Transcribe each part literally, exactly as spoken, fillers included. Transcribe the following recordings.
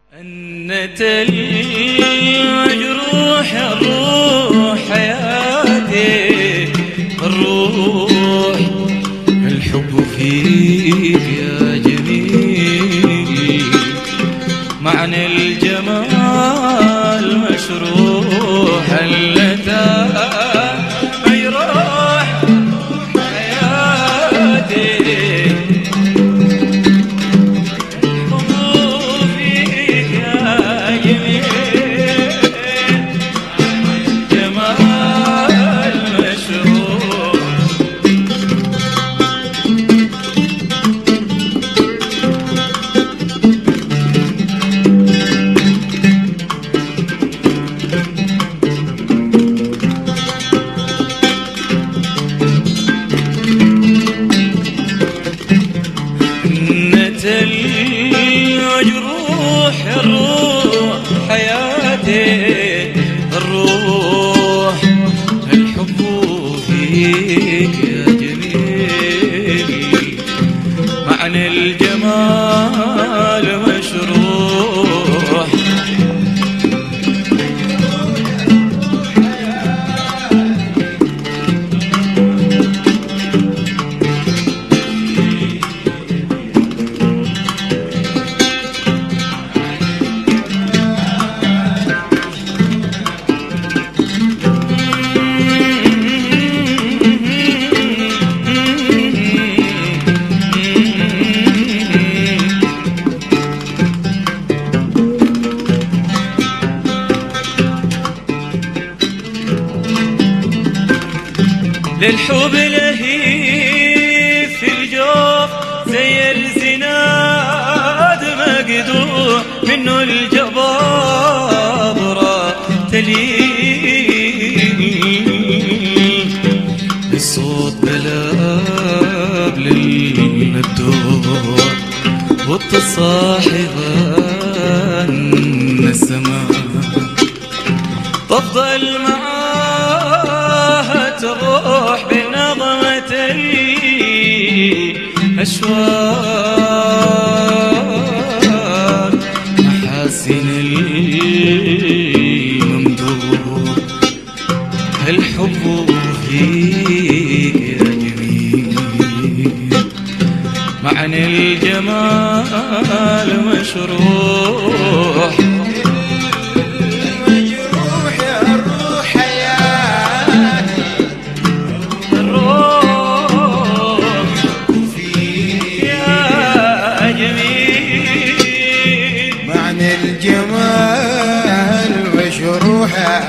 أنت المجروح الروح حياتي الروح الحب فيك يا جميل معنى الجمال مشروح اللتا مجروح حياتي المجروح الروح حياتي الروح الحب فيك يا جميل معنى الجمال مشروح للحب لهيب في الجوف زي الزناد مقدوح منه الجبابرة تلين الصوت بلاب للمبدوع والتصاحبان السماء تفضل معاها تروح بنظمة الأشواق محاسن الممدوح الحب فيك يا جميل معنى الجمال مشروح الجمال وشروحه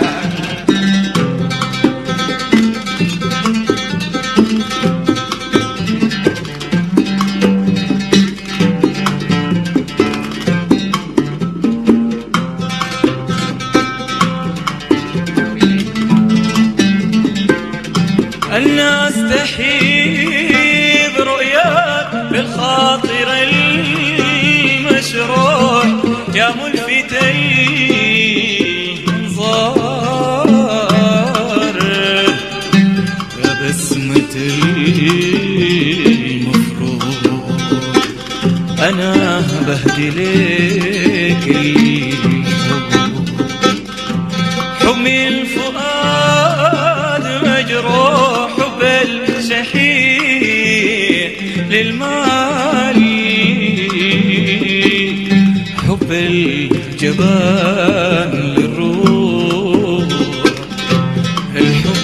الناس تحيي برؤياك بالخاطر المشروح يا ملفت المنظار يا بسمة المفروض أنا بهدي لك الحب حب الفؤاد مجروح حب الشحيح للمال حب الجبان للروح الحب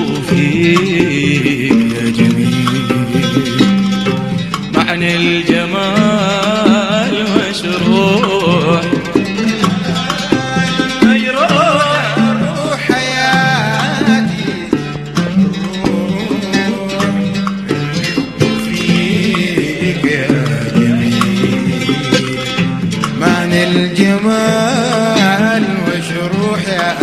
فيك يا جميل معنى الجمال مشروح روح حياتي الروح فيك يا جميل معنى الجمال وشروحه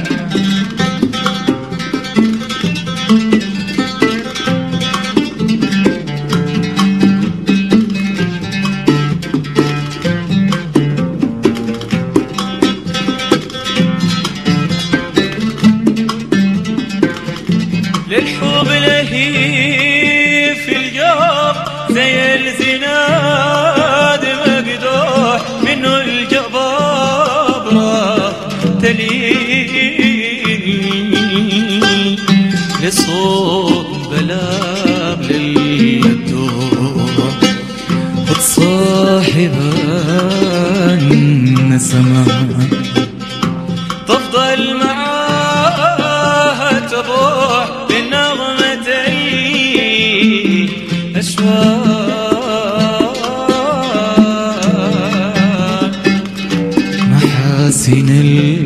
للحب لهيب في الجوف زي الزناد مقدوح منه الجبار الزمان تفضل معاها تروح بالنغمة الأشواق محاسن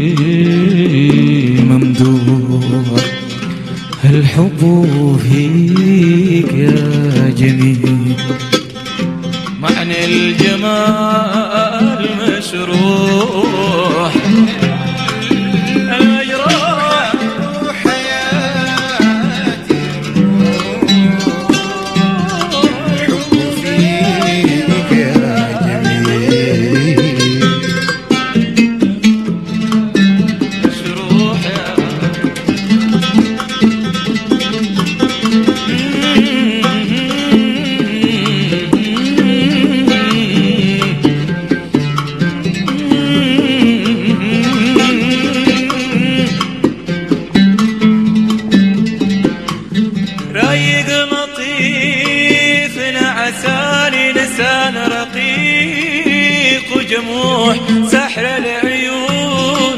الممدوح الحب فيك يا جميل معنى الجمال مشروح المجروح حياتي الحب فيك يا جميل مشروح يا رايق لطيف نعساني لسان رقيق وجموح سحر العيون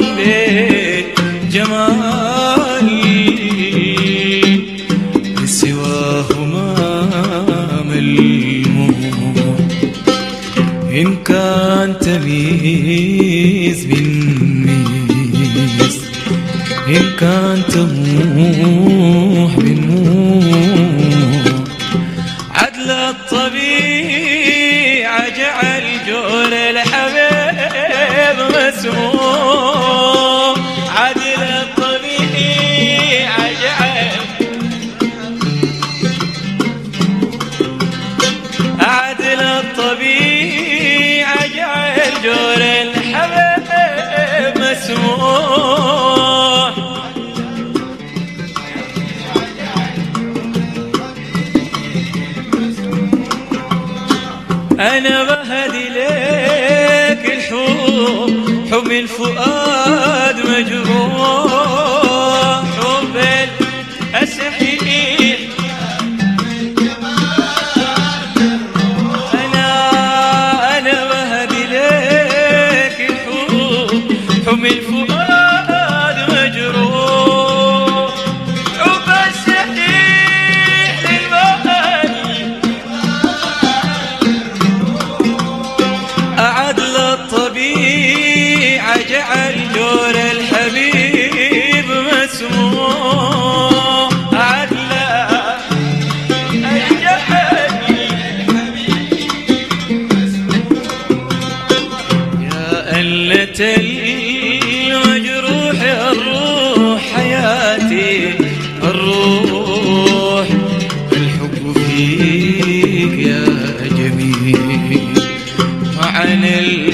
بجمالي سواه ما ملموح إن كان تمييز بالميز إن كان تموح بالنوح عدل الطبيعة جعل جول الحبيب مسموح عدل الطبيعة جعل عدل الطبيعة جعل جول الحبيب مسموح أنا بهدي لك الحب حب الفؤاد مجروح حب الأسحيل أنا أنا بهدي لك الحب حب الفؤاد مجروح حب السحيل للمهدي عدل الطبيعة جعل جور الحبيب مسموح عدل جعل يا ألة المجروح الروح حياتي الروح الحب فيك يا جميل عن